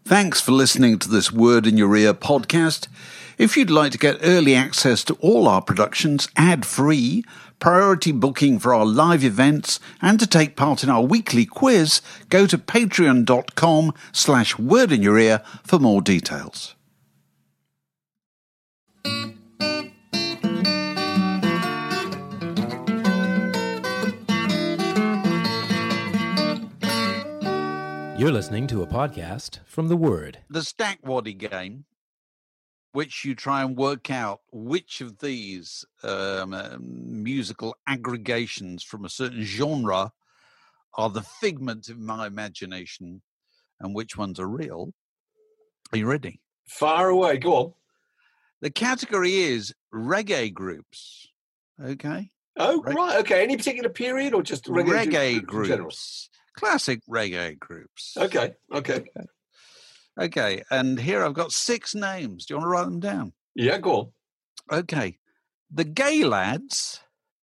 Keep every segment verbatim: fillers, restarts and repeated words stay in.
Thanks for listening to this Word in Your Ear podcast. If you'd like to get early access to all our productions ad-free, priority booking for our live events, and to take part in our weekly quiz, go to patreon.com slash word in your ear for more details. You're listening to a podcast from The Word. The Stack Waddy game, which you try and work out which of these um, uh, musical aggregations from a certain genre are the figment of my imagination and which ones are real. Are you ready? Far away, go on. The category is reggae groups. Okay. Oh, Reg- right, okay. Any particular period or just reggae, reggae groups? in groups. Classic reggae groups. Okay, okay. Okay, and here I've got six names. Do you want to write them down? Yeah, go on. Okay. The Gay Lads,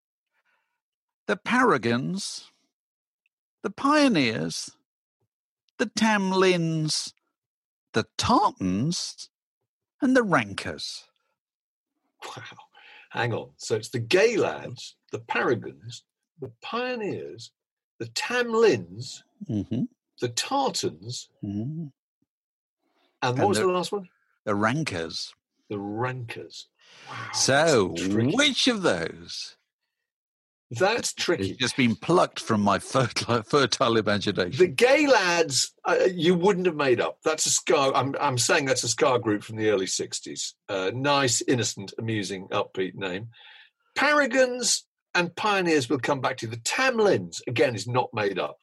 the Paragons, the Pioneers, the Tamlins, the Tartans, and the Rankers. Wow. Hang on. So it's the Gay Lads, the Paragons, the Pioneers, the Tamlins, Mm-hmm. the Tartans, Mm-hmm. and what And was the- the last one? The Rankers. The Rankers. Wow, So, that's tricky. which of those That's has tricky. just been plucked from my fertile, fertile The imagination? Gay Lads, uh, you wouldn't have made up. That's a ska. I'm, I'm saying that's a ska group from the early sixties. Uh, nice, innocent, amusing, upbeat name. Paragons and Pioneers will come back to. The Tamlins, again, is not made up.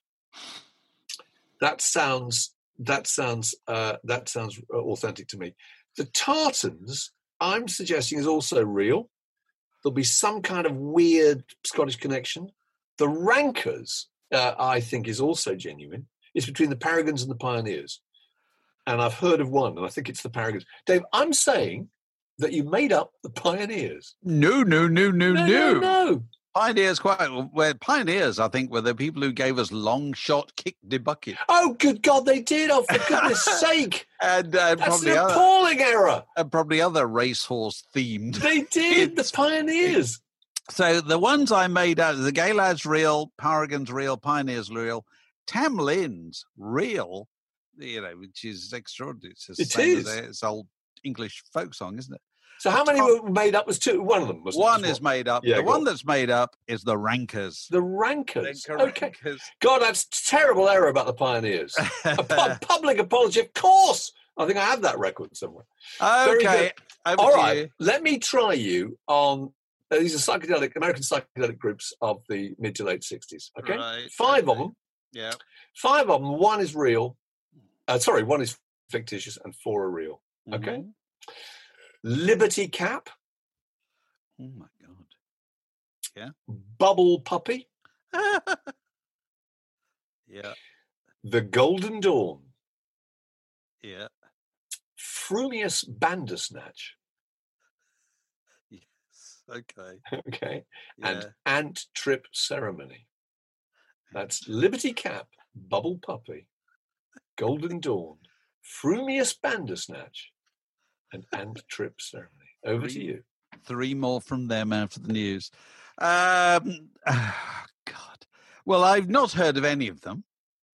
That sounds that sounds uh, that sounds authentic to me. The Tartans, I'm suggesting, is also real. There'll be some kind of weird Scottish connection. The Rankers, uh, I think, is also genuine. It's between the Paragons and the Pioneers. And I've heard of one, and I think it's the Paragons. Dave, I'm saying that you made up the Pioneers. No, no, no, no, No, no. no, no. Pioneers, quite well. Pioneers, I think, were the people who gave us long shot kick the bucket, Oh, good God, they did. Oh, for goodness sake. and uh, That's probably an other, appalling error. and probably other racehorse themed. They did, the Pioneers. So the ones I made out, the Gay Lads real, Paragons real, Pioneers real, Tamlins real, you know, which is extraordinary. It's the It same is. as a- It's old English folk song, isn't it? So how many were made up? Was two? One of them was One is made up. Yeah, the go one on. that's made up is the Rankers. The Rankers. The Okay. Rankers. God, that's terrible error about the Pioneers. A pu- public apology, of course. I think I have that record somewhere. Very Okay. over All to right, you. let me try you on. Uh, these are psychedelic American psychedelic groups of the mid to late sixties. Okay, Right, five of okay. them. Yeah. Five of them. One is real. Uh, sorry, one is fictitious, and four are real. Okay. Mhm. Liberty Cap, Oh my God. Bubble Puppy, Yeah. The Golden Dawn, Yeah. Frumious Bandersnatch. Yes. Okay. Okay, Yeah. and Ant Trip Ceremony. That's Liberty Cap, Bubble Puppy, Golden Dawn, Frumious Bandersnatch, and Ant Trip Ceremony. Over to Three. you. Three more from them after the news. Um, ah, God. Well, I've not heard of any of them.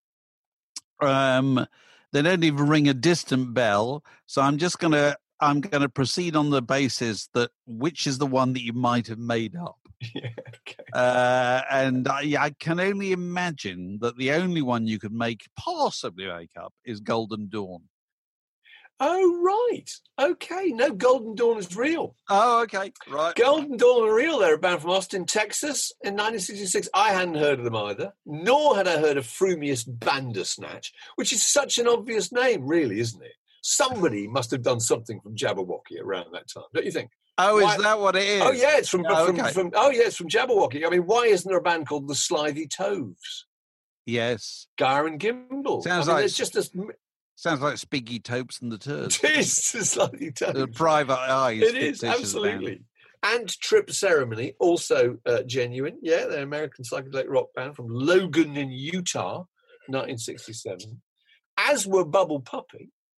Um, they don't even ring a distant bell. So I'm just gonna I'm gonna proceed on the basis that which is the one that you might have made up. Yeah, okay. Uh, and I, I can only imagine that the only one you could make possibly make up is Golden Dawn. Oh, right. Okay. No, Golden Dawn is real. Oh, okay, right. Golden Dawn are real. They're a band from Austin, Texas in nineteen sixty-six. I hadn't heard of them either, nor had I heard of Frumious Bandersnatch, which is such an obvious name, really, isn't it? Somebody must have done something from Jabberwocky around that time, don't you think? Oh, Why- is that what it is? Oh, yeah, it's from, Oh, from, okay. from oh, yeah, it's from Jabberwocky. I mean, why isn't there a band called the Slithy Toves? Yes. Gar and Gimble. Sounds I mean, like- it's just as Sounds like Spiggy Topes and the Turds. it is the Slithy The Toves. private eyes. It is, fictitious band. absolutely. And Trip Ceremony, also uh, genuine. Yeah, they're an American psychedelic rock band from Logan in Utah, nineteen sixty-seven. As were Bubble Puppy.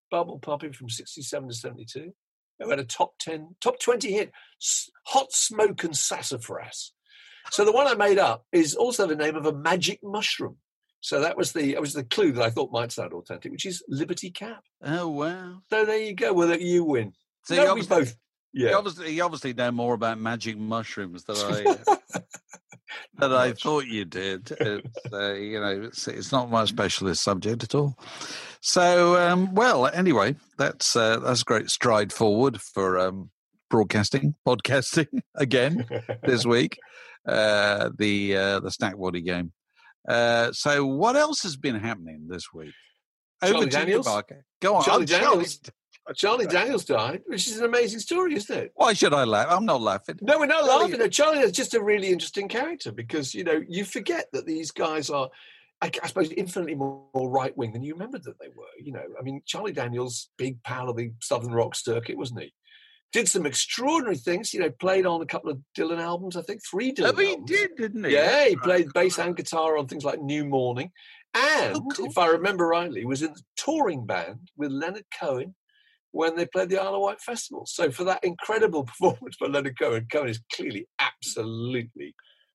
Bubble Puppy from sixty-seven to seventy-two. Who had a top ten, top twenty hit, Hot Smoke and Sassafras. So the one I made up is also the name of a magic mushroom. So that was the that was the clue that I thought might sound authentic, which is Liberty Cap. Oh, wow. So there you go. Well, you win. So no, you we obviously, both. Yeah. you obviously, you obviously know more about magic mushrooms than I that I thought you did. It's, uh, you know, it's, it's not my specialist subject at all. So, um, well, anyway, that's uh, that's a great stride forward for um, broadcasting, podcasting again this week. Uh, the uh, the Stackbody game. Uh, so, what else has been happening this week? Charlie Over Daniels. to you, Go on, Charlie oh, Daniels. Charlie. Charlie Daniels died, which is an amazing story, isn't it? Why should I laugh? I'm not laughing. No, we're not Charlie- laughing. No, Charlie is just a really interesting character because, you know, you forget that these guys are, I, I suppose, infinitely more, more right-wing than you remembered that they were. You know, I mean, Charlie Daniels, big pal of the Southern rock circuit, wasn't he? Did some extraordinary things. You know, played on a couple of Dylan albums, I think, three Dylan Oh, he albums. did, didn't he? Yeah, he That's played right. bass and guitar on things like New Morning. And, Oh, cool. if I remember rightly, was in the touring band with Leonard Cohen when they played the Isle of Wight Festival. So for that incredible performance by Leonard Cohen, Cohen is clearly absolutely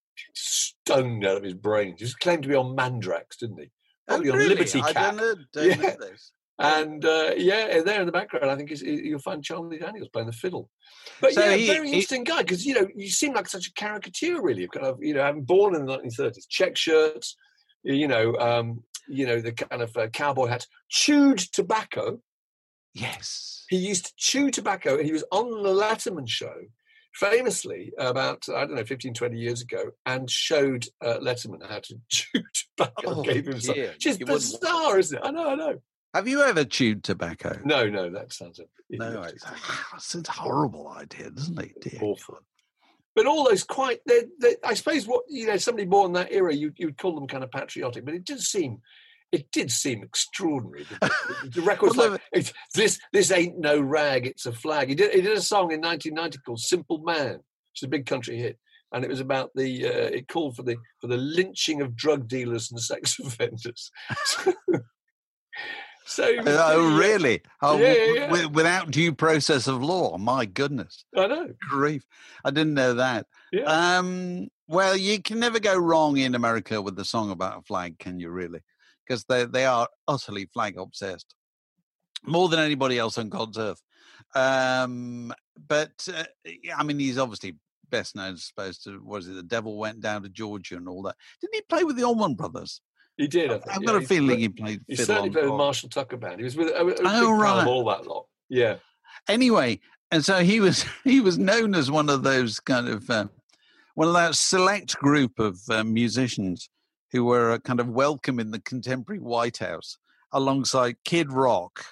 stoned out of his brains. He just claimed to be on Mandrax, didn't he? Probably Oh, on really? Liberty I Cap. don't know, don't Yeah. know this. And uh, yeah, there in the background, I think is, you'll find Charlie Daniels playing the fiddle. But So yeah, he- very he- interesting guy because you know you seem like such a caricature, really. Of kind of you know, having born in the nineteen thirties, check shirts, you know, um, you know the kind of uh, cowboy hats, chewed tobacco. Yes. He used to chew tobacco. He was on the Letterman show, famously about I don't know fifteen, twenty years ago, and showed uh, Letterman how to chew tobacco. Oh, and gave him some. dear. Which is You wouldn't- bizarre, isn't it? I know, I know. Have you ever chewed tobacco? No, no, that sounds a No, it's, it's a horrible idea, doesn't it? Dear awful. God. But all those quite, they're, they're, I suppose, what you know, somebody born in that era, you you would call them kind of patriotic. But it did seem, it did seem extraordinary. The, the, the record's Well, like it's, this this ain't no rag, it's a flag. He did he did a song in nineteen ninety called "Simple Man," which is a big country hit, and it was about the uh, it called for the for the lynching of drug dealers and sex offenders. So, Oh, really? Oh, Yeah, yeah, w- yeah. w- without due process of law? My goodness, I know. grief! I didn't know that. Yeah. Um, well, you can never go wrong in America with the song about a flag, can you? Really? Because they they are utterly flag obsessed, more than anybody else on God's earth. Um, but uh, yeah, I mean, he's obviously best known, I suppose, to was it the Devil Went Down to Georgia and all that. Didn't he play with the Allman Brothers? He did. I think, I've yeah. got a He's feeling played- he played He fiddle certainly on played with top. Marshall Tucker Band. He was with a, a big Oh, pal right. of all that lot. Yeah. Anyway, and so he was he was known as one of those kind of uh, one of that select group of uh, musicians who were uh, kind of welcome in the contemporary White House, alongside Kid Rock,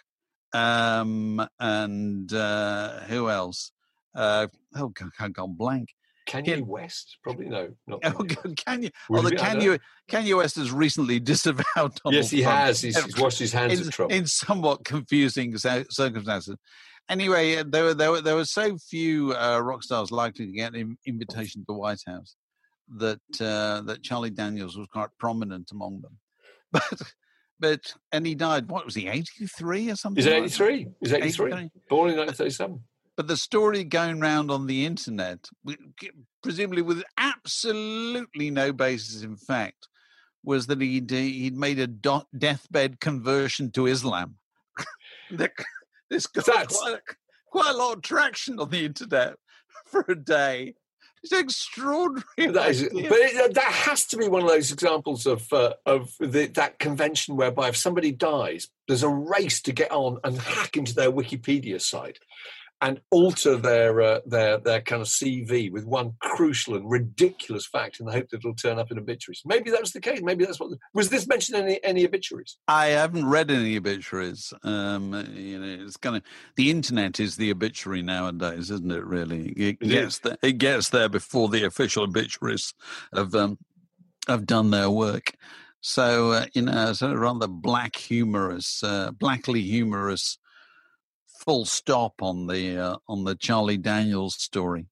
um, and uh, who else? Uh, oh, God, I've gone blank. Kanye Kid- West? Probably no. Not Oh, Kanye. God, Kanye. Would Although it be? I don't know. Kanye, Kanye West has recently disavowed Donald Yes, he Trump. has. He's, he's washed his hands in, of Trump. in somewhat confusing cir- circumstances. Anyway, uh, there were there were there were so few uh, rock stars likely to get an invitation to the White House that uh, that Charlie Daniels was quite prominent among them. But but and he died. What was he? eighty-three or something? He's like that? eighty-three. He's eighty-three. eighty-three. Born in nineteen thirty-seven. But the story going round on the internet, wi- presumably with absolutely no basis in fact, was that he'd, he'd made a do- deathbed conversion to Islam. That- this got That's- quite a, quite a lot of traction on the internet for a day. It's extraordinary. That is, idea. but it, that has to be one of those examples of uh, of the, that convention whereby if somebody dies, there's a race to get on and hack into their Wikipedia site and alter their uh, their their kind of C V with one crucial and ridiculous fact in the hope that it'll turn up in obituaries. Maybe that was the case. Maybe that's what the, was this mentioned in any, any obituaries? I haven't read any obituaries. Um, you know, it's kind of the internet is the obituary nowadays, isn't it? Really, it It gets is. there, it gets there before the official obituaries have um, have done their work. So uh, you know, sort of rather black humorous, uh, blackly humorous. Full stop on the uh, on the Charlie Daniels story.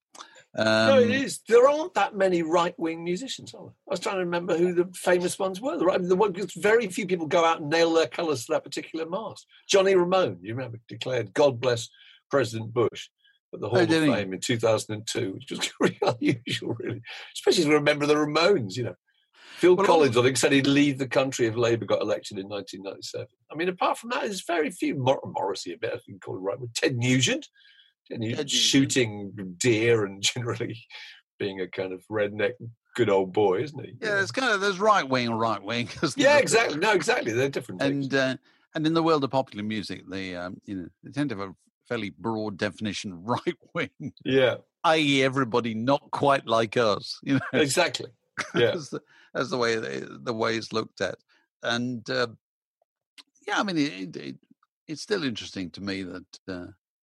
Um, no, it is. There aren't that many right-wing musicians, are there? I was trying to remember who the famous ones were. The, right, the one, because very few people go out and nail their colours to that particular mast. Johnny Ramone, you remember, declared "God bless President Bush" at the Hall Oh, of did he? Fame in two thousand two, which was really unusual, really, especially to remember the Ramones. You know, Phil Well, Collins, I think, said he'd leave the country if Labour got elected in nineteen ninety-seven. I mean, apart from that, there's very few. Mor- Morrissey, a bit, I think, called it right. With Ted Nugent. And he's Ted shooting deer and generally being a kind of redneck good old boy, isn't he? Yeah, it's kind of there's right wing and right wing. Yeah, exactly. No, exactly. They're different things. And uh, and in the world of popular music, they um, you know they tend to have a fairly broad definition of right wing, Yeah, that is, everybody not quite like us. You know, exactly. Yeah, that's, the, that's the way they, the way it's looked at. And uh, yeah, I mean, it, it, it's still interesting to me that. Uh,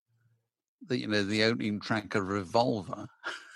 The, you know, the opening track of Revolver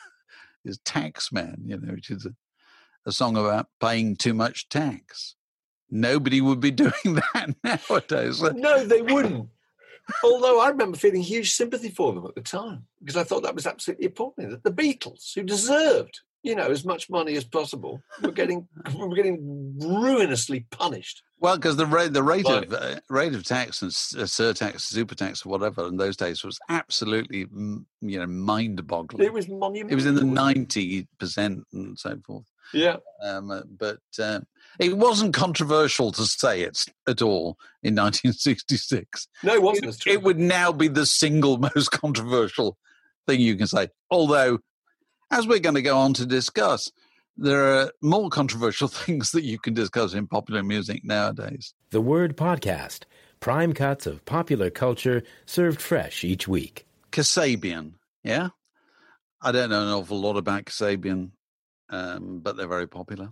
is Taxman, you know, which is a, a song about paying too much tax. Nobody would be doing that nowadays. no, they wouldn't. Although I remember feeling huge sympathy for them at the time because I thought that was absolutely appalling. That the Beatles, who deserved, you know, as much money as possible, were getting were getting ruinously punished. Well, because the rate the rate Right. of uh, rate of tax and s- uh, surtax, super tax, or whatever in those days was absolutely mm, you know mind-boggling. It was monumental. It was in the wasn't it? ninety percent and so forth. Yeah, Um, uh, but uh, it wasn't controversial to say it at all in nineteen sixty-six. no, it wasn't. It, It's true. it would now be the single most controversial thing you can say. Although, as we're going to go on to discuss, there are more controversial things that you can discuss in popular music nowadays. The Word Podcast, prime cuts of popular culture served fresh each week. Kasabian, yeah? I don't know an awful lot about Kasabian, um, but they're very popular.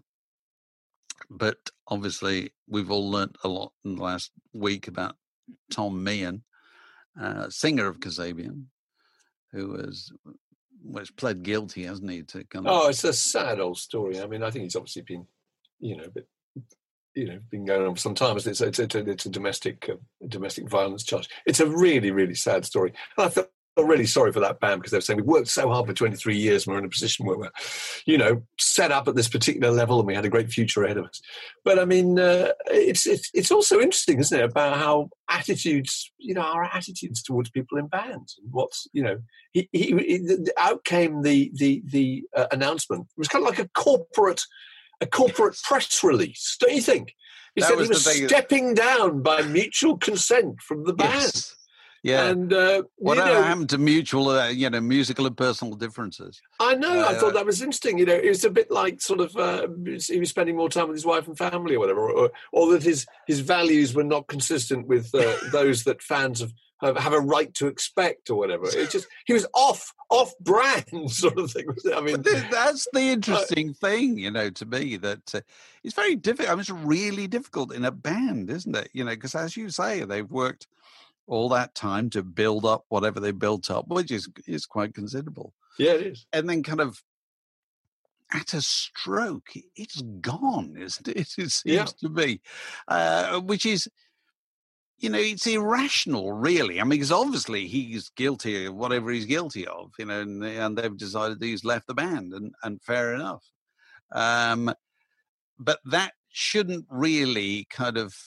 But obviously, we've all learnt a lot in the last week about Tom Meehan, uh, singer of Kasabian, who has was pled guilty, hasn't he? To kind of Oh, it's a sad old story. I mean, I think he's obviously been, you know, a bit, you know, been going on for some time. It's it's a, it's a, it's a domestic uh, domestic violence charge. It's a really really sad story. And I felt really sorry for that band because they were saying we worked so hard for twenty-three years and we're in a position where we're, you know, set up at this particular level and we had a great future ahead of us. But I mean, uh, it's it's it's also interesting, isn't it, about how attitudes, you know, our attitudes towards people in bands and what's, you know, he, he, he the, out came the the the uh, announcement. It was kind of like a corporate a corporate press release, don't you think? He That said was he was the thing. stepping down by mutual consent from the band. yes. Yeah. And uh, Whatever you know, happened to mutual, uh, you know, musical and personal differences? I know. I Uh, thought that was interesting. You know, it was a bit like sort of uh, he was spending more time with his wife and family, or whatever, or, or that his his values were not consistent with uh, those that fans have, have have a right to expect, or whatever. It just he was off off brand sort of thing. I mean, But th- that's the interesting thing, you know, to me, that uh, it's very difficult. I mean, it's really difficult in a band, isn't it? You know, because as you say, they've worked all that time to build up whatever they built up, which is is quite considerable. yeah, it is. And then kind of at a stroke, it's gone, isn't it? It seems Yeah. to be, uh, which is, you know, it's irrational, really. I mean, because obviously he's guilty of whatever he's guilty of, you know, and, and they've decided that he's left the band, and, and fair enough. Um, but that shouldn't really kind of,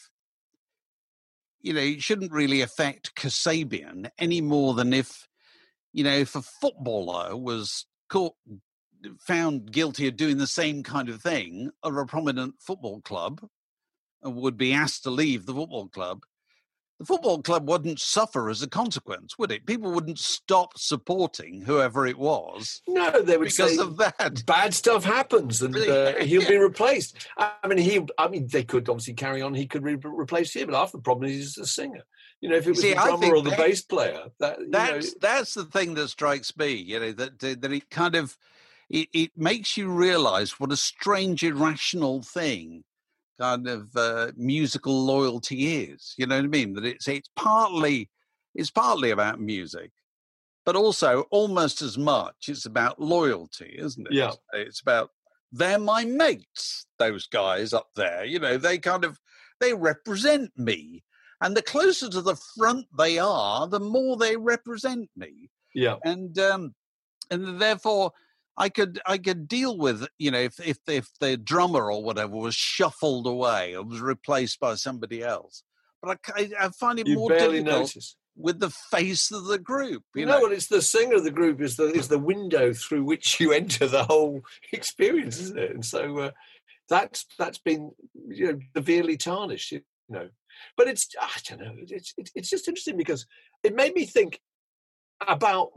you know, it shouldn't really affect Kasabian any more than if, you know, if a footballer was caught, found guilty of doing the same kind of thing, or a prominent football club would be asked to leave the football club, the football club wouldn't suffer as a consequence, would it? People wouldn't stop supporting whoever it was No, they would because say of that. bad stuff happens and uh, he'll be replaced. I mean, he. I mean, they could obviously carry on. He could re- replace him, but half the problem is he's a singer. You know, if it was See, the I drummer think or the that- bass player, that you That's know, that's the thing that strikes me, you know, that that it kind of it, it makes you realize what a strange, irrational thing kind of uh, musical loyalty is. You know what I mean? That it's it's partly it's partly about music, but also almost as much it's about loyalty, isn't it? Yeah. It's about they're my mates, those guys up there. You know, they kind of they represent me. And the closer to the front they are, the more they represent me. yeah, And um, and therefore I could I could deal with, you know, if if if the drummer or whatever was shuffled away or was replaced by somebody else. But I, I find it you more barely difficult notice. with the face of the group. You no, know, well, it's the singer of the group is the is the window through which you enter the whole experience, isn't it? And so uh, that's that's been, you know, severely tarnished, you know. But it's I don't know. It's it's it's just interesting because it made me think about,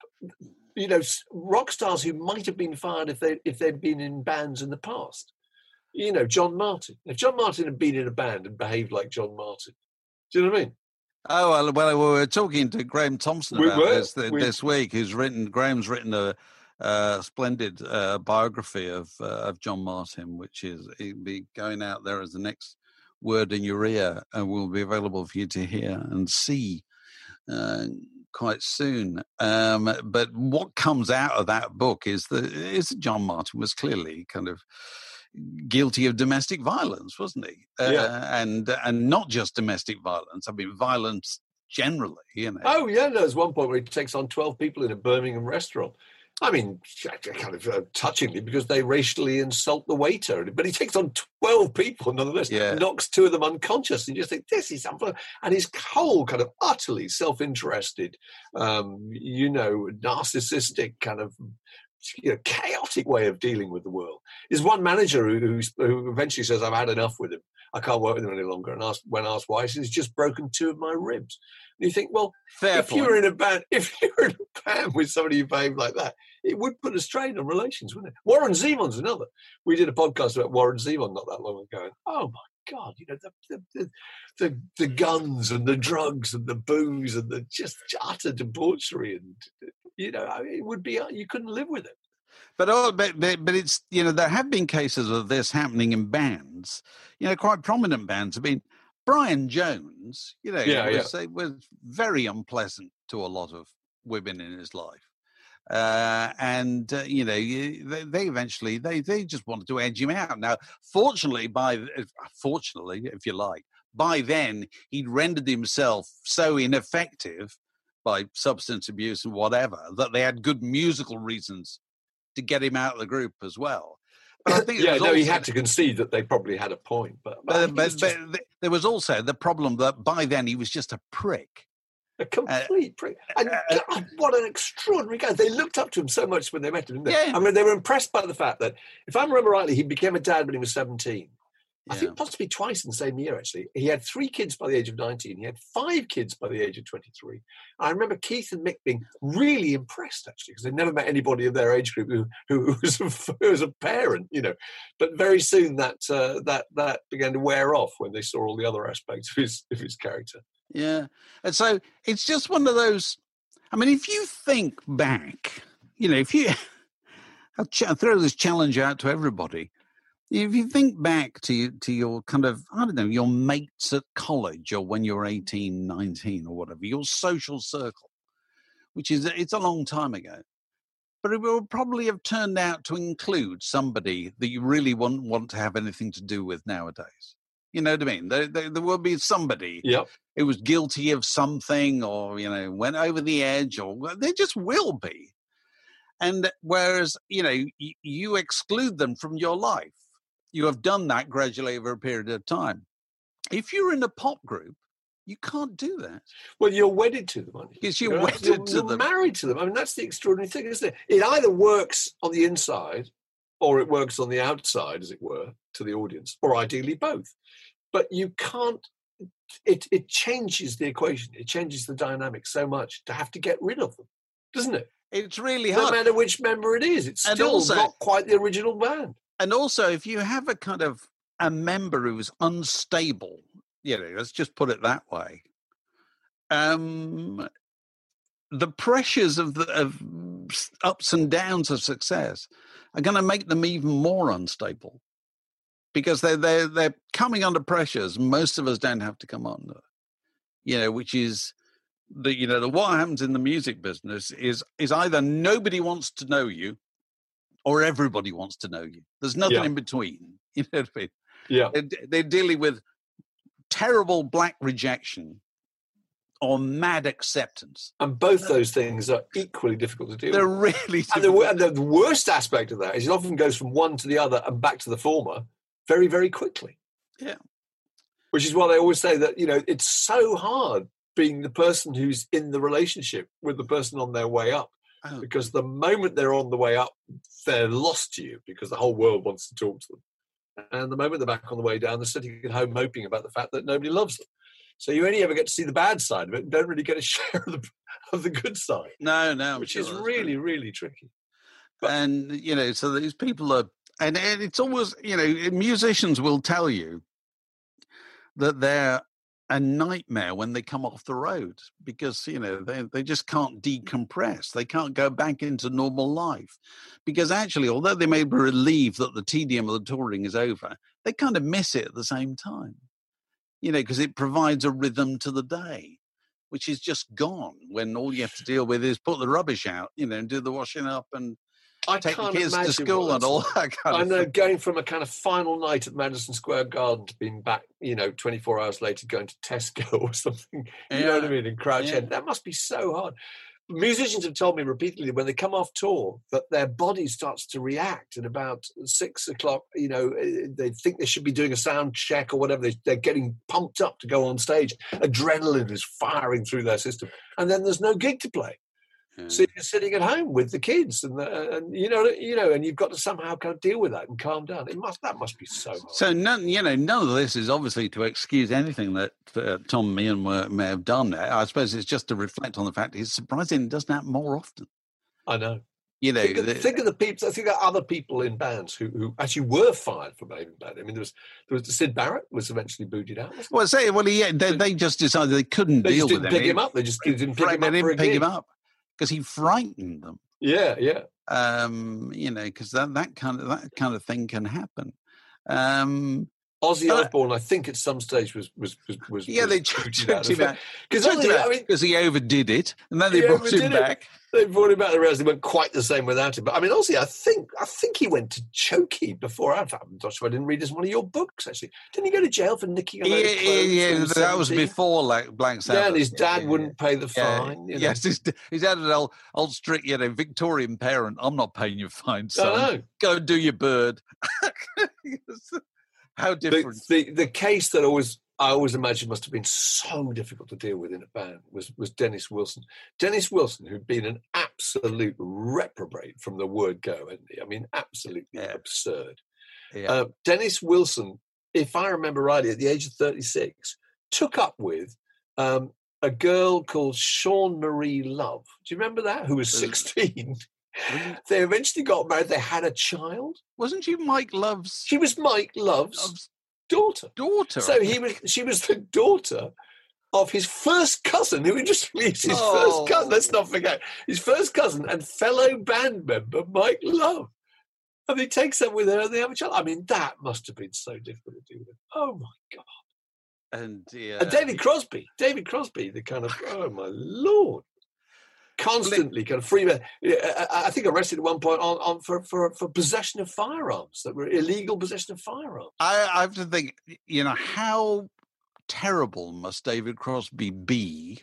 you know, rock stars who might have been fired if they if they'd been in bands in the past. You know, John Martin. If John Martin had been in a band and behaved like John Martin, do you know what I mean? Oh, well, well we were talking to Graham Thompson We about were. this th- We- this week. Who's written? Graham's written a, uh splendid uh, biography of uh, of John Martin, which is it'll be going out there as the next word in your ear, and will be available for you to hear and see uh, quite soon. Um, but what comes out of that book is that is that John Martin was clearly kind of guilty of domestic violence, wasn't he? Uh, Yeah. and and not just domestic violence. I mean, violence generally. You know. Oh yeah, there's one point where he takes on twelve people in a Birmingham restaurant. I mean, kind of uh, touchingly, because they racially insult the waiter. But he takes on twelve people nonetheless, Yeah. knocks two of them unconscious, and you just think, this is something. And his whole kind of utterly self-interested, um, you know, narcissistic kind of, you know, chaotic way of dealing with the world. There's one manager who, who's, who eventually says, I've had enough with him. I can't work with him any longer. And asked, when asked why, he says, he's just broken two of my ribs. And you think, well, Fair if point. you were in a band, if you were in a band with somebody who behaved like that, it would put a strain on relations, wouldn't it? Warren Zevon's another. We did a podcast about Warren Zevon not that long ago. And, oh my God, you know, the the, the the the guns and the drugs and the booze and the just utter debauchery, and you know, I mean, it would be, you couldn't live with it. But, oh, but but but it's, you know, there have been cases of this happening in bands, you know, quite prominent bands. I mean, Brian Jones, you know, Yeah, was, uh, was very unpleasant to a lot of women in his life. Uh, and, uh, you know, you, they, they eventually, they, they just wanted to edge him out. Now, fortunately, by, fortunately, if you like, by then he'd rendered himself so ineffective by substance abuse and whatever that they had good musical reasons to get him out of the group as well. But I think yeah, it was no, he also- had to concede that they probably had a point. But, but, I But, think but, it's just but th- there was also the problem that by then he was just a prick. a complete prick. And uh, God, what an extraordinary guy. They looked up to him so much when they met him, didn't they? Yeah. I mean, they were impressed by the fact that, if I remember rightly, he became a dad when he was seventeen. I Yeah. think possibly twice in the same year, actually. He had three kids by the age of nineteen. He had five kids by the age of twenty-three. I remember Keith and Mick being really impressed, actually, because they'd never met anybody of their age group who, who, was, a, who was a parent, you know. But very soon that, uh, that that began to wear off when they saw all the other aspects of his, of his character. Yeah. And so it's just one of those, I mean, if you think back, you know, if you, I'll, ch- I'll throw this challenge out to everybody. If you think back to to your kind of, I don't know, your mates at college or when you're eighteen, nineteen or whatever, your social circle, which is, it's a long time ago, but it will probably have turned out to include somebody that you really wouldn't want to have anything to do with nowadays. You know what I mean? There, there, there will be somebody Yep. who was guilty of something or, you know, went over the edge, or there just will be. And whereas, you know, y- you exclude them from your life. You have done that gradually over a period of time. If you're in a pop group, you can't do that. Well, you're wedded to them, aren't you? Because you're You're- wedded you're, to you're them. married to them. I mean, that's the extraordinary thing, isn't it? It either works on the inside or it works on the outside, as it were, to the audience, or ideally both. But you can't, it, it changes the equation. It changes the dynamic so much to have to get rid of them, doesn't it? It's really No hard. matter which member it is, it's And still also- not quite the original band. And also, if you have a kind of a member who's unstable, you know, let's just put it that way, um, the pressures of the of ups and downs of success are going to make them even more unstable, because they're they're they're coming under pressures most of us don't have to come under, you know, which is the you know the what happens in the music business is is either nobody wants to know you, or everybody wants to know you. There's nothing Yeah. in between. You know what I mean? Yeah. They're, they're dealing with terrible black rejection, or mad acceptance. And both those things are equally difficult to deal They're with. really and the, and the worst aspect of that is it often goes from one to the other and back to the former very, very quickly. Yeah. Which is why they always say that, you know, it's so hard being the person who's in the relationship with the person on their way up. Oh. Because the moment they're on the way up, they're lost to you because the whole world wants to talk to them. And the moment they're back on the way down, they're sitting at home moping about the fact that nobody loves them. So you only ever get to see the bad side of it and don't really get a share of the, of the good side. No, no. Which sure, is really, true. really tricky. But, and, you know, so these people are, and, and it's almost, you know, musicians will tell you that they're a nightmare when they come off the road because, you know, they, they just can't decompress. They can't go back into normal life because actually, although they may be relieved that the tedium of the touring is over, they kind of miss it at the same time, you know, because it provides a rhythm to the day, which is just gone when all you have to deal with is put the rubbish out, you know, and do the washing up and I take the can't kids to school and all like. that kind I of know, thing. going from a kind of final night at Madison Square Garden to being back, you know, twenty-four hours later going to Tesco or something, you yeah. know what I mean, in Crouch yeah. End. That must be so hard. Musicians have told me repeatedly when they come off tour that their body starts to react at about six o'clock. You know, they think they should be doing a sound check or whatever. They, they're getting pumped up to go on stage. Adrenaline is firing through their system. And then there's no gig to play. Yeah. So you're sitting at home with the kids, and, the, and you know, you know, and you've got to somehow kind of deal with that and calm down. It must that must be so hard. So none, you know, none of this is obviously to excuse anything that uh, Tom and Ian were, may have done. I suppose it's just to reflect on the fact it's surprising it doesn't happen more often. I know. You know, think of, the, think of the people. I think of other people in bands who, who actually were fired from behaving badly. I mean, there was there was Sid Barrett was eventually booted out. Well, say, well, yeah, they, they just decided they couldn't they deal just with didn't him. pick him up. They just didn't pick him they up. didn't for a pick gig. him up because he frightened them. Yeah, yeah. Um, you know, because that, that kind of that kind of thing can happen. Um, Ozzy Osbourne, I think, at some stage was was was, was yeah, was they took him out because I mean, he overdid it, and then they brought him back. It. They brought him back. The rest they weren't quite the same without him. But I mean, Ozzy, I think I think he went to Chokey before. I'm not sure I didn't read this in one of your books. Actually, didn't he go to jail for nicking a load yeah, of clothes? Yeah, yeah, that was before like Black Sabbath. Yeah, and his dad yeah, wouldn't yeah. pay the fine. Yeah. You know? Yes, his, his dad had an old, old strict, you know, Victorian parent. I'm not paying your fine, son. I know. Go and do your bird. How different. The, the the case that always I always imagined must have been so difficult to deal with in a band was was Dennis Wilson. Dennis Wilson, who'd been an absolute reprobate from the word go, hadn't he? I mean, absolutely yeah. absurd. Yeah. Uh, Dennis Wilson, if I remember rightly, at the age of thirty-six, took up with um, a girl called Shawn Marie Love. Do you remember that? Who was sixteen. They eventually got married. They had a child. Wasn't she Mike Love's? She was Mike Love's, Love's daughter. Daughter. So he was. She was the daughter of his first cousin, who introduced his oh. first cousin. Let's not forget his first cousin and fellow band member Mike Love. And he takes up with her, and they have a child. I mean, that must have been so difficult to deal with. Oh my God! And, yeah. and David Crosby, David Crosby, the kind of oh my Lord. Constantly kind of free. I think arrested at one point on, on for, for for possession of firearms that were illegal possession of firearms. I, I have to think, you know, how terrible must David Crosby be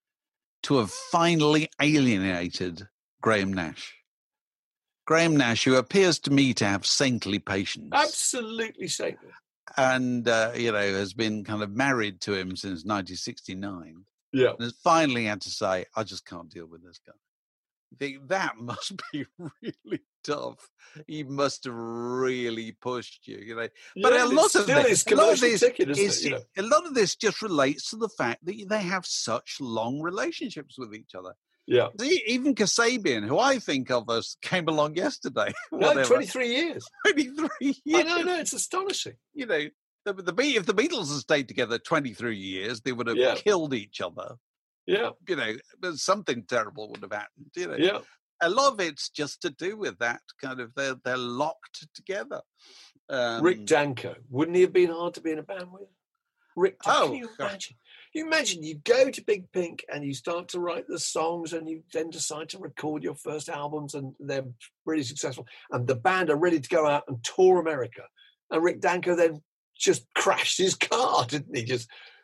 to have finally alienated Graham Nash? Graham Nash, who appears to me to have saintly patience, absolutely saintly, and uh, you know, has been kind of married to him since nineteen sixty-nine. Yeah. And finally had to say, I just can't deal with this guy. I think that must be really tough. He must have really pushed you, you know. Yeah, but a lot of this, a lot of this, ticket, is, it, you know? a lot of this just relates to the fact that they have such long relationships with each other. Yeah. Even Kasabian, who I think of as came along yesterday. No, twenty-three years. twenty-three years. I know, no, it's astonishing. You know, The, the if the Beatles had stayed together twenty-three years, they would have yeah. killed each other. Yeah, you know, something terrible would have happened. You know, yeah. A lot of it's just to do with that kind of they're they're locked together. Um, Rick Danko, wouldn't he have been hard to be in a band with? Rick, oh, can you imagine? You imagine you go to Big Pink and you start to write the songs, and you then decide to record your first albums, and they're really successful, and the band are ready to go out and tour America, and Rick Danko then just crashed his car, didn't he? Just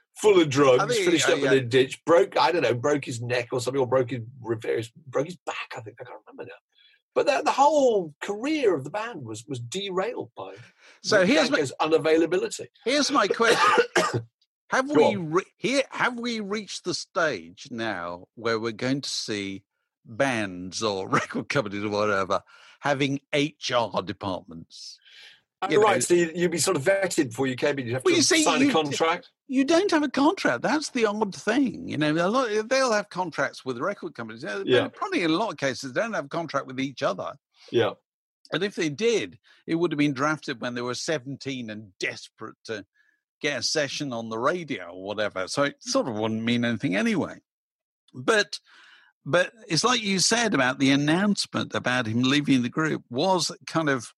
full of drugs, I think, finished uh, up yeah. in a ditch, broke, I don't know, broke his neck or something, or broke his, various, broke his back, I think, I can't remember now. But the, the whole career of the band was was derailed by So here's my, Yanko's unavailability. here's my question. Have Go we on. re- here have we reached the stage now where we're going to see bands or record companies or whatever having H R departments? Oh, You right, know- so you, you'd be sort of vetted before you came in. You'd have Well, to you see, sign you- a contract. You don't have a contract. That's the odd thing. You know, a lot, they'll have contracts with record companies. But Yeah. probably in a lot of cases, they don't have a contract with each other. Yeah. And if they did, it would have been drafted when they were seventeen and desperate to get a session on the radio or whatever. So it sort of wouldn't mean anything anyway. But but it's like you said about the announcement about him leaving the group was kind of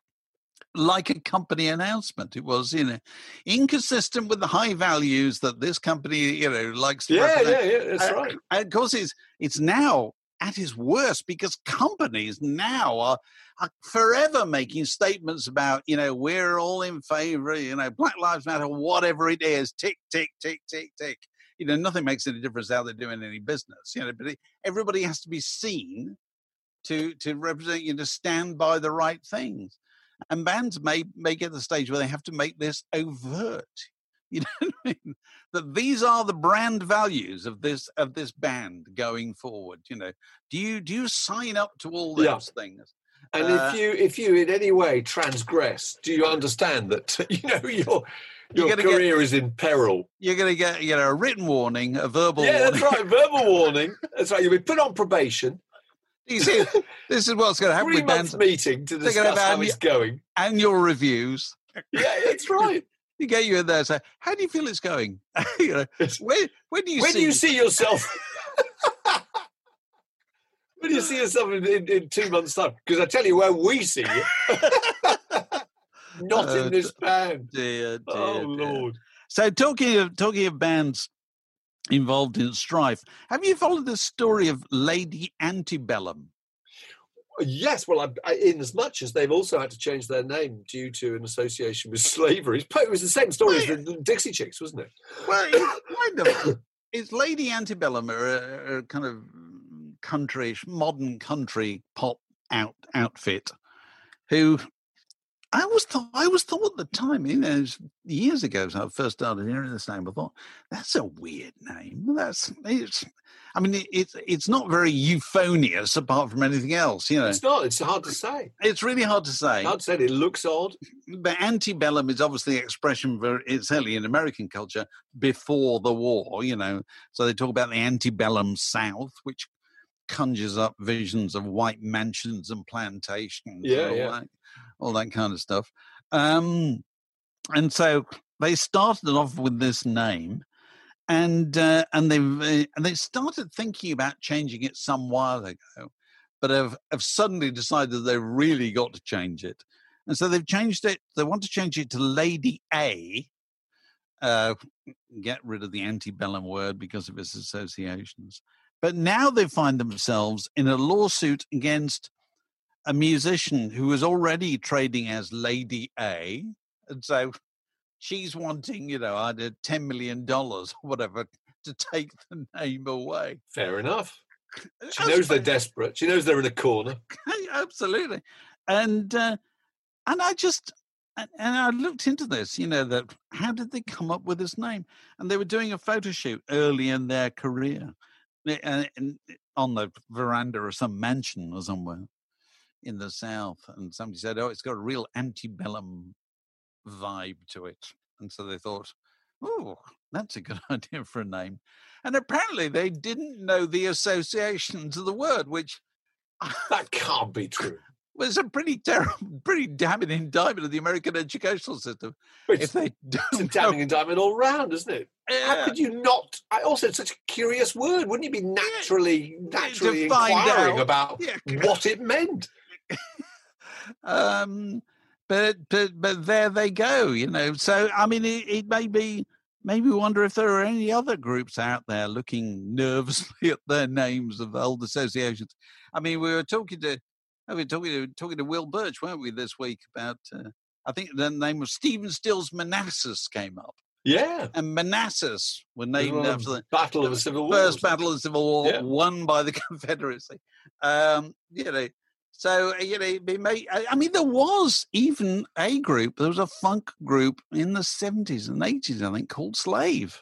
like a company announcement. It was, you know, inconsistent with the high values that this company, you know, likes to Yeah, represent. yeah, yeah, that's Uh, right. And of course, it's, it's now at its worst because companies now are, are forever making statements about, you know, we're all in favor, you know, Black Lives Matter, whatever it is, tick, tick, tick, tick, tick. You know, nothing makes any difference how they're doing any business, you know, but it, everybody has to be seen to to represent you, to stand by the right things. And bands may, may get to the stage where they have to make this overt. You know what I mean? That these are the brand values of this of this band going forward. You know, do you do you sign up to all those Yeah. things? And Uh, if you if you in any way transgress, do you understand that you know your You're your gonna get- career is in peril? You're going to get you know a written warning, a verbal Yeah, warning. that's right. Verbal warning. That's right. You'll be put on probation. You see, this is what's going to happen Three with month bands. meeting to They're gonna discuss have how it's going. Annual reviews. Yeah, that's right. You get you in there and say, how do you feel it's going? you know, where, where do you When see do you see yourself? When do you see yourself in, in, in two months' time? Because I tell you where we see you. Not Oh, in this band. Dear, dear, Oh, dear. Lord. So talking of talking of bands involved in strife, have you followed the story of Lady Antebellum? Yes, well, I, I, in as much as they've also had to change their name due to an association with slavery. It's, it was the same story as the Dixie Chicks, wasn't it? Well, it's kind of. It's Lady Antebellum, a, a, a kind of country, modern country pop out outfit, who I always thought. I always thought at the time, you know, years ago, when I first started hearing this name, I thought that's a weird name. That's it's. I mean, it, it's it's not very euphonious apart from anything else, you know. It's not. It's hard to say. It's really hard to say. Hard to say. It looks odd. But antebellum is obviously an expression for, it's certainly in American culture, before the war, you know. So they talk about the antebellum South, which conjures up visions of white mansions and plantations. Yeah, and all yeah. That, all that kind of stuff. Um, and so they started off with this name. And uh, and they uh, and they started thinking about changing it some while ago, but have, have suddenly decided they've really got to change it, and so they've changed it. They want to change it to Lady A. Uh, get rid of the antebellum word because of its associations. But now they find themselves in a lawsuit against a musician who was already trading as Lady A, and so she's wanting, you know, either ten million dollars or whatever to take the name away. Fair enough. She I knows they're suppose- desperate. She knows they're in a corner. Absolutely. And uh, and I just, and, and I looked into this, you know, that how did they come up with this name? And they were doing a photo shoot early in their career uh, in, on the veranda of some mansion or somewhere in the South. And somebody said, oh, it's got a real antebellum vibe to it. And so they thought, oh, that's a good idea for a name. And apparently they didn't know the association to the word, which That can't be true. was a pretty terrible, pretty damning indictment of the American educational system. It's, If they it's a don't damning know, indictment all round, isn't it? How Yeah. could you not? I also, it's such a curious word. Wouldn't you be naturally, naturally to find inquiring out. about Yeah. what it meant? um, but but but there they go, you know. So I mean, it, it may be. Maybe wonder if there are any other groups out there looking nervously at their names of old associations. I mean, we were talking to, we were talking to talking to Will Birch, weren't we, this week about? Uh, I think the name of Stephen Stills Manassas came up. Yeah. And Manassas were named after the Battle of the Civil War. First Battle of the Civil War, Yeah. won by the Confederacy. Um, you know, so, you know, it may, I mean, there was even a group, there was a funk group in the seventies and eighties, I think, called Slave,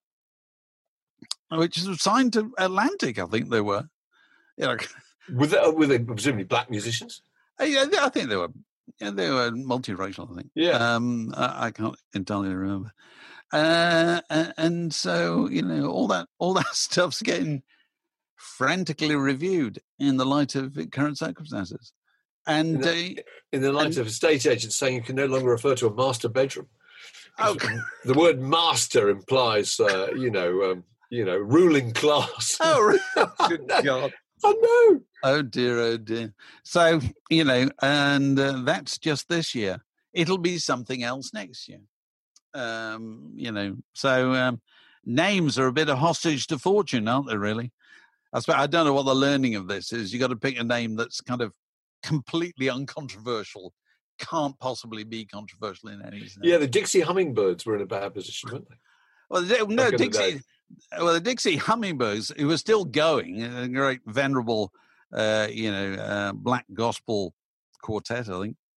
which was signed to Atlantic, I think they were. You know, Were they, were they presumably black musicians? I, I think they were, yeah, they were multiracial, I think. Yeah. Um, I, I can't entirely remember. Uh, and, and so, you know, all that, all that stuff's getting frantically reviewed in the light of current circumstances. And In the, uh, in the light and- of estate agents saying you can no longer refer to a master bedroom. oh, The word master implies, uh, you know, um, you know, ruling class. oh, good God. I know. Oh dear, oh dear. So, you know, and uh, that's just this year. It'll be something else next year. Um, you know, so um, names are a bit of hostage to fortune, aren't they, really? I, suppose, I don't know what the learning of this is. You've got to pick a name that's kind of completely uncontroversial, can't possibly be controversial in any sense. Yeah, the Dixie Hummingbirds were in a bad position, weren't they? Well, the, no, Back in the Dixie. day. Well, the Dixie Hummingbirds, who were still going, a great venerable, uh, you know, uh, black gospel quartet, I think.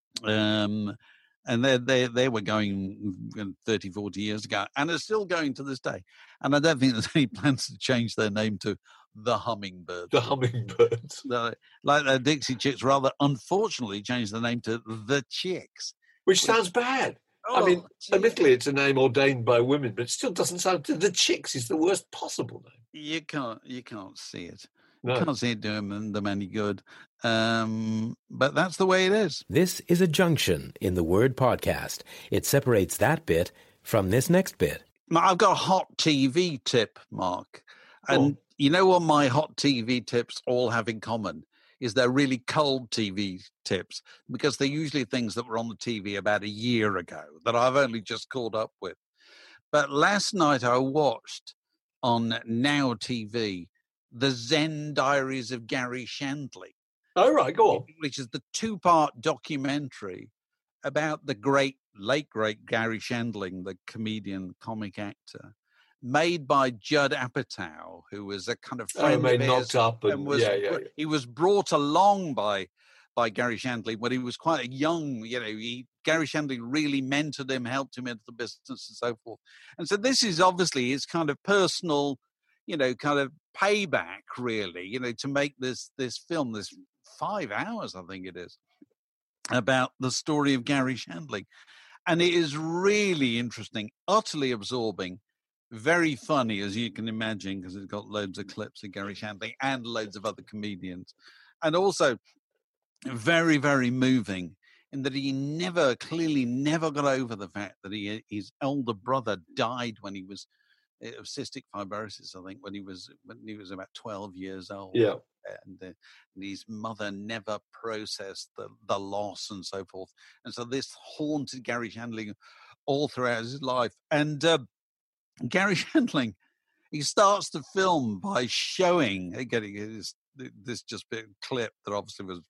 Um, and they they they were going thirty, forty years ago, and are still going to this day. And I don't think there's any plans to change their name to the Hummingbirds. The Hummingbirds. The- like the Dixie Chicks, rather unfortunately, changed the name to the Chicks. Which sounds bad. I Oh, mean, dear. admittedly, it's a name ordained by women, but it still doesn't sound. The Chicks is the worst possible name. You can't, you can't see it. No. You can't see it doing them, them any good. Um, but that's the way it is. This is a junction in the word podcast. It separates that bit from this next bit. Ma- I've got a hot T V tip, Mark. And Oh. you know what my hot T V tips all have in common? Is they're really cold T V tips, because they're usually things that were on the T V about a year ago that I've only just caught up with. But last night I watched on Now T V the Zen Diaries of Gary Shandling, Oh, right, go on. which is the two-part documentary about the great, late great Gary Shandling, the comedian, comic actor, made by Judd Apatow, who was a kind of Oh, friend made of his, knocked up. And, was yeah, yeah, yeah. he was brought along by by Gary Shandling when he was quite a young, you know, he, Gary Shandling really mentored him, helped him into the business and so forth. And so this is obviously his kind of personal, you know, kind of payback, really, you know, to make this this film, this five hours, I think it is, about the story of Gary Shandling. And it is really interesting, utterly absorbing, very funny, as you can imagine, because it's got loads of clips of Gary Shandling and loads of other comedians. And also very, very moving in that he never, clearly never got over the fact that he, his elder brother died when he was of cystic fibrosis, I think, when he was when he was about twelve years old. Yeah. And, uh, and his mother never processed the, the loss and so forth. And so this haunted Gary Shandling all throughout his life. And uh, Gary Shandling, he starts the film by showing, getting this, this just bit of clip that obviously was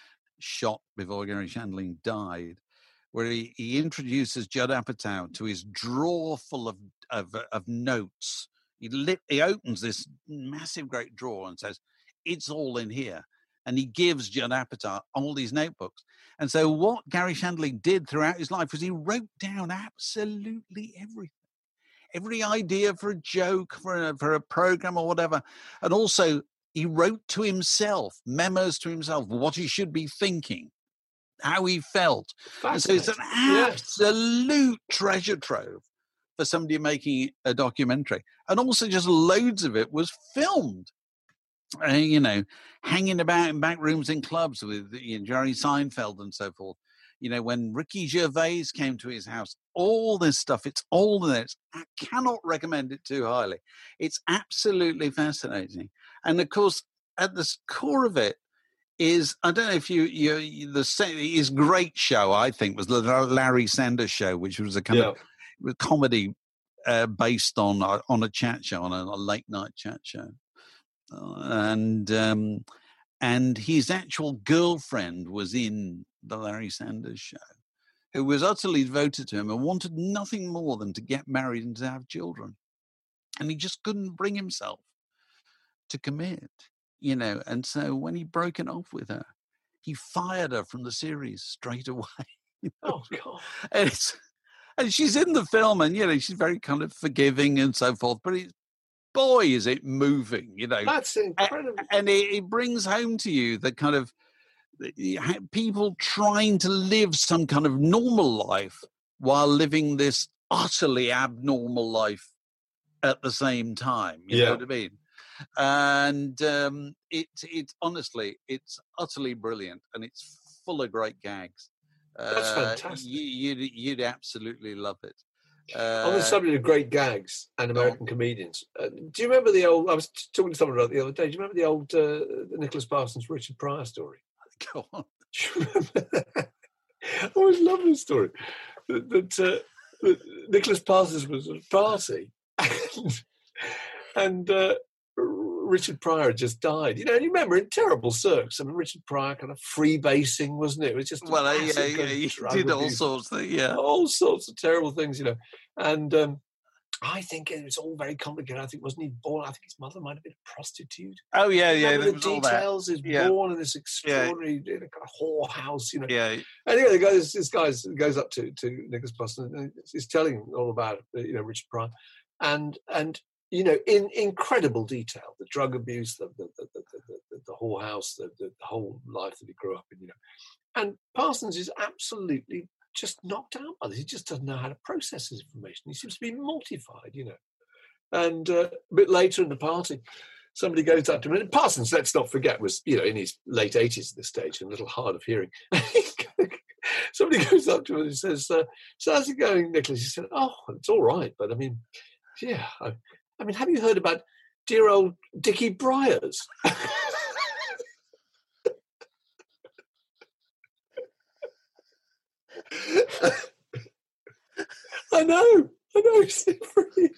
shot before Gary Shandling died, where he, he introduces Judd Apatow to his drawer full of of, of notes. He, lit, he opens this massive great drawer and says, "It's all in here." And he gives Judd Apatow all these notebooks. And so what Gary Shandling did throughout his life was he wrote down absolutely everything. Every idea for a joke, for a, for a program or whatever. And also he wrote to himself, memos to himself, what he should be thinking, how he felt. And so it's an Yes. absolute treasure trove for somebody making a documentary. And also just loads of it was filmed. Uh, you know, hanging about in back rooms in clubs with you know, Jerry Seinfeld and so forth. You know, when Ricky Gervais came to his house, all this stuff, it's all there. I cannot recommend it too highly. It's absolutely fascinating. And of course, at the core of it is, I don't know if you, you the his great show, I think, was the Larry Sanders Show, which was a kind Yeah. of comedy uh, based on, on a chat show, on a, a late night chat show. Uh, and um, and his actual girlfriend was in the Larry Sanders Show, who was utterly devoted to him and wanted nothing more than to get married and to have children. And he just couldn't bring himself to commit, you know. And so when he broke it off with her, he fired her from the series straight away. You know? Oh, God. And, it's, and she's in the film, and, you know, she's very kind of forgiving and so forth. But it's, boy, is it moving, you know. That's incredible. And, and it, it brings home to you the kind of people trying to live some kind of normal life while living this utterly abnormal life at the same time. You Yeah. know what I mean? And um, it, it's honestly, it's utterly brilliant, and it's full of great gags. That's Uh, fantastic. You, you'd, you'd absolutely love it. On the Uh, subject of great gags and American comedians, uh, do you remember the old? I was talking to someone about it the other day. Do you remember the old uh, Nicholas Parsons, Richard Pryor story? go on. Do you remember that? I always love this story. That, that, uh, that Nicholas Parsons was at a party, and, and uh, Richard Pryor had just died. You know, and you remember in terrible circs. I mean, Richard Pryor kind of freebasing, wasn't it? It was just Well, uh, yeah, massive yeah, kind of he drug did all abuse. sorts of things, yeah. all sorts of terrible things, you know. And um, I think it was all very complicated. I think wasn't he born? I think his mother might have been a prostitute. Oh, yeah, yeah, Remember there the was all that. details. He's Yeah. born in this extraordinary in a kind of whorehouse, you know. Yeah, Anyway, the guy, this, this guy goes up to to Nicholas Parsons and he's telling him all about you know Richard Pryor, and and you know in incredible detail the drug abuse, the the the the, the, the, the whorehouse, the, the the whole life that he grew up in, you know. And Parsons is absolutely just knocked out by this. He just doesn't know how to process his information. He seems to be mortified, you know. And uh, a bit later in the party, somebody goes up to him. And Parsons, let's not forget, was you know in his late eighties at this stage, and a little hard of hearing. Somebody goes up to him and says, uh, "So how's it going, Nicholas?" He said, "Oh, it's all right, but I mean, yeah, I, I mean, have you heard about dear old Dickie Briers?" I know, I know. It's brilliant.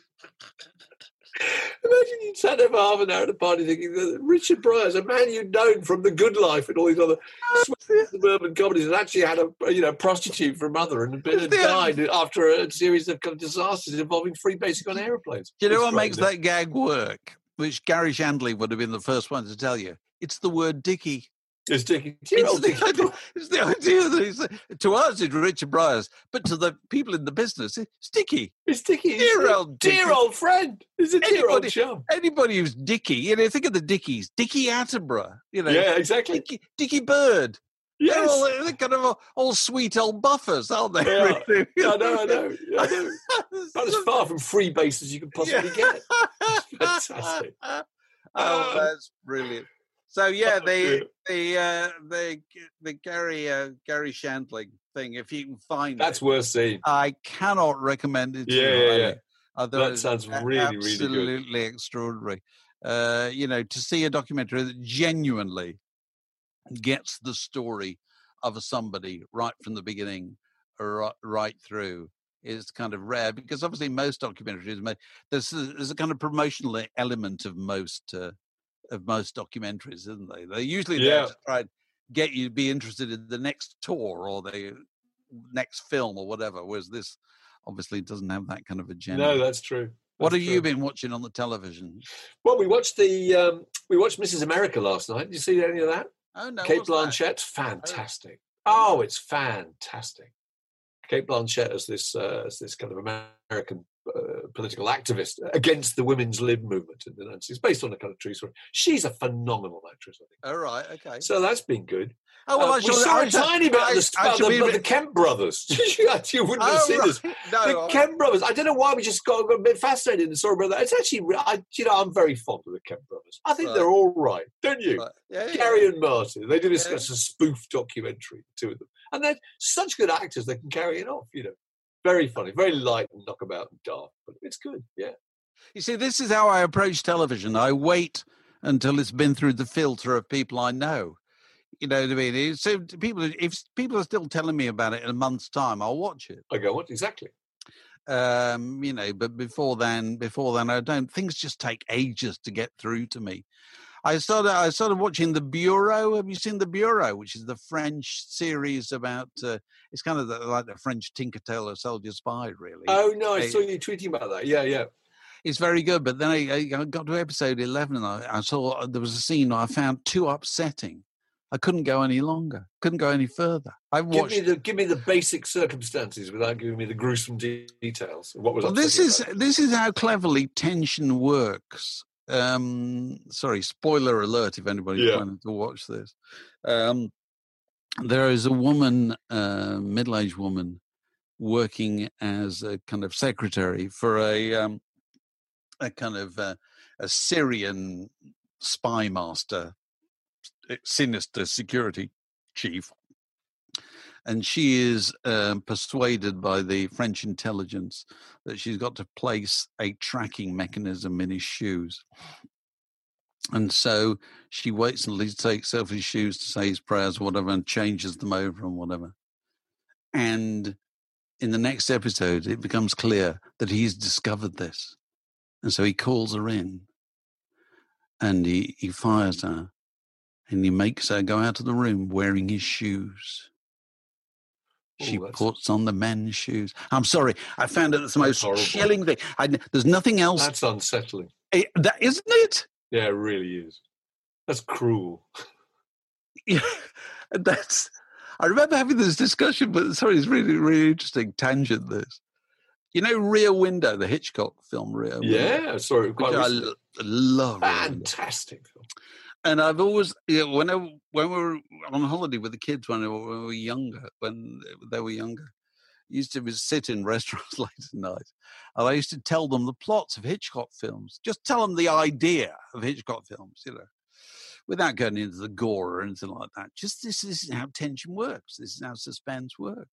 Imagine you sat there for half an hour at a party thinking that Richard Pryor is a man you'd known from The Good Life and all these other suburban comedies, and actually had a you know prostitute for a mother and, been, and died after a series of kind of disasters involving freebasing on airplanes. Do you know It's what great, makes isn't it? that gag work? Which Gary Shandling would have been the first one to tell you. It's the word Dickie. It's Dickie. Dear It's old the, Dickie. idea, it's the idea that it's, to us it's Richard Briers, but to the people in the business, it's Dickie. It's Dickie. Dear It's old Dickie. dear old friend. It's a dear old Anybody- chum. Anybody who's Dickie, you know, think of the Dickies. Dickie Attenborough, you know. Yeah, exactly. Dickie, Dickie Bird. They're, Yes. all, they're kind of all, all sweet old buffers, aren't they? They are. really? I know, I know, I know. About as far from freebase as you can possibly get. It's fantastic. Oh, Um, that's brilliant. So yeah, Oh, the the uh, the the Gary uh, Gary Shandling thing. If you can find That's it, worth seeing. I cannot recommend it. To Yeah, you yeah, highly. yeah. I thought That it was sounds really, really good. absolutely extraordinary. Uh, you know, to see a documentary that genuinely gets the story of somebody right from the beginning, right, right through, is kind of rare, because obviously most documentaries, ma- there's a, there's a kind of promotional element of most uh, of most documentaries, isn't they? They're usually there Yeah. to try and get you to be interested in the next tour or the next film or whatever, whereas this obviously doesn't have that kind of agenda. No, that's true. What That's have you true. been watching on the television? Well, we watched the um, we watched Missus America last night. Did you see any of that? Oh no, Kate what's that? Blanchett, fantastic. Oh, it's fantastic. Kate Blanchett as this uh, as this kind of American uh, political activist against the women's lib movement in the nineties. It's based on a kind of true story. She's a phenomenal actress, I think. All right, okay. So that's been good. Oh well, Uh, I we shall, saw I a shall- tiny bit I- of the, I about shall the, be but re- the Kemp brothers. you actually wouldn't have Oh, seen this. right. No, The I- Kemp brothers. I don't know why we just got, got a bit fascinated and saw about that. It's actually, re- I, you know, I'm very fond of the Kemp brothers. I think Right. they're all right, don't you? right. Yeah, yeah. Gary and Martin. They do this Yeah. as a spoof documentary, the two of them, and they're such good actors. They can carry it off. You know, very funny, very light and knockabout and daft, but it's good. Yeah. You see, this is how I approach television. I wait until it's been through the filter of people I know. You know what I mean? It's- So people, if people are still telling me about it in a month's time, I'll watch it. I go, what exactly? Um, you know, but before then, before then, I don't. Things just take ages to get through to me. I started. I started watching The Bureau. Have you seen The Bureau, which is the French series about? Uh, it's kind of the, like the French Tinker Tailor Soldier Spy, really. Oh no, I It- saw you tweeting about that. Yeah, yeah. It's very good, but then I, I got to episode eleven, and I, I saw there was a scene I found too upsetting. I couldn't go any longer. Couldn't go any further. I Give watched. me the give me the basic circumstances without giving me the gruesome de- details. What was Well, this upsetting is about it? this is how cleverly tension works. Um, sorry, spoiler alert! If anybody's Yeah. planning to watch this, um, there is a woman, uh, middle-aged woman, working as a kind of secretary for a um, a kind of uh, a Syrian spy master, sinister security chief. And she is um, persuaded by the French intelligence that she's got to place a tracking mechanism in his shoes. And so she waits until he takes off his shoes to say his prayers or whatever and changes them over and whatever. And in the next episode, it becomes clear that he's discovered this. And so he calls her in and he, he fires her and he makes her go out of the room wearing his shoes. She Ooh, that's- puts on the men's shoes. I'm sorry. I found it the That's most horrible. chilling thing. I, there's nothing else. That's unsettling. It, that isn't it? Yeah, it really is. That's cruel. Yeah, that's. I remember having this discussion, but sorry, it's really, really interesting tangent. This, you know, Rear Window, the Hitchcock film, Rear Window. Yeah, I saw it quite which I recently. lo- love. Rear Window. Fantastic film. And I've always, you know, when I, when we were on holiday with the kids when they were, when we were younger, when they were younger, used to sit in restaurants late at night, and I used to tell them the plots of Hitchcock films. Just tell them the idea of Hitchcock films, you know, without going into the gore or anything like that. Just this, this is how tension works. This is how suspense works.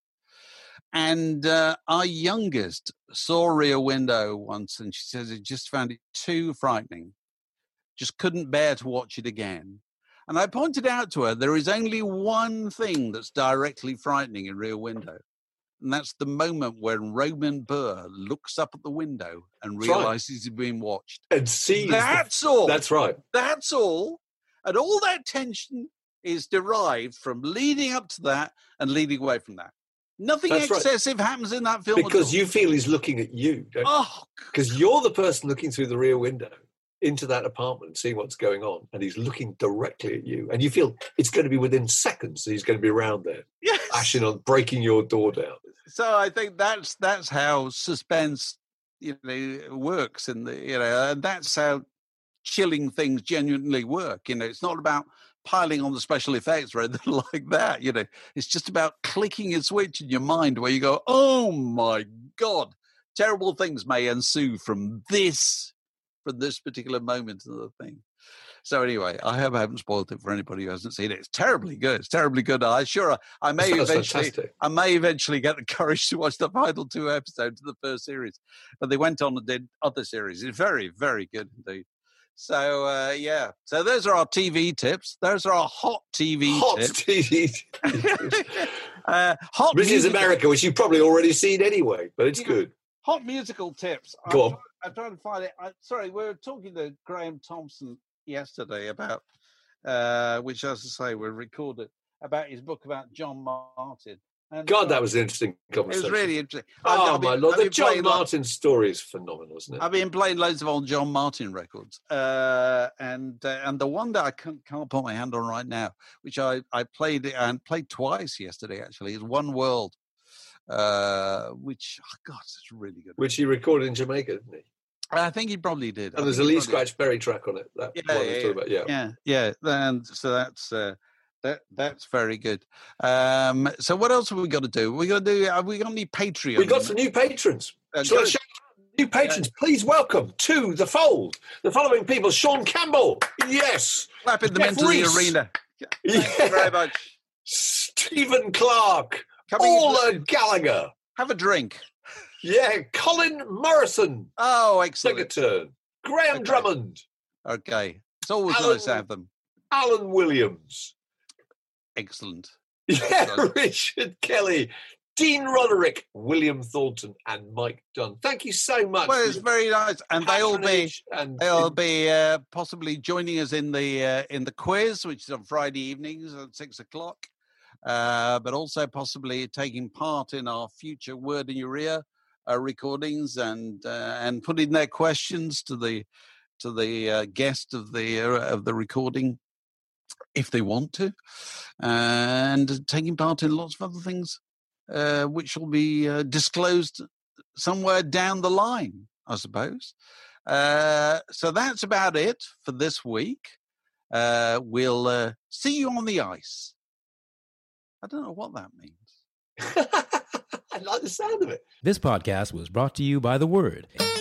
And uh, our youngest saw Rear Window once, and she says it just found it too frightening. Just couldn't bear to watch it again. And I pointed out to her there is only one thing that's directly frightening in Rear Window. And that's the moment when Roman Burr looks up at the window and That's right. realizes he's being watched. And sees. the- That's all. That's right. That's all. And all that tension is derived from leading up to that and leading away from that. Nothing That's right. excessive happens in that film. Because at all. you feel he's looking at you. don't you? Oh, Because you're the person looking through the rear window into that apartment, seeing what's going on, and he's looking directly at you. And you feel it's going to be within seconds that he's going to be around there, yes. ashing on, breaking your door down. So I think that's that's how suspense, you know, works, in the you know, and that's how chilling things genuinely work. You know, it's not about piling on the special effects or anything like that. You know, it's just about clicking a switch in your mind where you go, "Oh my God, terrible things may ensue from this, from this particular moment of the thing." So anyway, I hope I haven't spoiled it for anybody who hasn't seen it. It's terribly good. It's terribly good. I sure I may Sounds eventually. fantastic. I may eventually get the courage to watch the final two episodes of the first series, but they went on and did other series. It's very, very good indeed. So uh, yeah, so those are our T V tips. Those are our hot T V Hot tips. T V. uh, hot Missus musical, America, which you've probably already seen anyway, but it's Yeah. good. hot musical tips. Go I'm, on. I'm trying to find it. I, sorry, we were talking to Graham Thompson yesterday about, uh, which, as I say, we recorded about his book about John Martin. And, God, uh, that was an interesting it conversation. was really interesting. Oh, I've been- my Lord. I've The been John playing lo- Martin story is phenomenal, isn't it? I've been playing loads of old John Martin records, uh, and uh, and the one that I can't, can't put my hand on right now, which I, I played and played twice yesterday actually, is One World, uh, which oh God, it's really good. Which he recorded in Jamaica, didn't he? I think he probably did. I And there's a think he Lee probably- Scratch Perry track on it. That Yeah, one I was yeah, talking about. Yeah. Yeah, yeah, and so that's uh, that that's very good. Um, so what else have we got to do? We got to do. Have we got any Patreon? We got some new patrons. Uh, Shall I good. shout out new patrons? Please welcome to the fold the following people: Sean Campbell, yes. Clapping them Jeff into Rees. the arena. Thank Yeah. you very much. Stephen Clark, Coming Paula into- Gallagher, Have a drink. yeah, Colin Morrison, Oh, excellent. Segaturn, Graham Okay. Drummond, Okay, it's always Alan- nice to have them. Alan Williams, Excellent. yeah, Good. Richard Kelly, Dean Roderick, William Thornton, and Mike Dunn. Thank you so much. Well, it's very nice, and they'll be and they'll be uh, possibly joining us in the uh, in the quiz, which is on Friday evenings at six o'clock. Uh, but also possibly taking part in our future Word in Your Ear uh, recordings and uh, and putting their questions to the to the uh, guest of the uh, of the recording if they want to, and taking part in lots of other things. Uh, which will be uh, disclosed somewhere down the line, I suppose. Uh, so that's about it for this week. Uh, we'll uh, see you on the ice. I don't know what that means. I like the sound of it. This podcast was brought to you by The Word.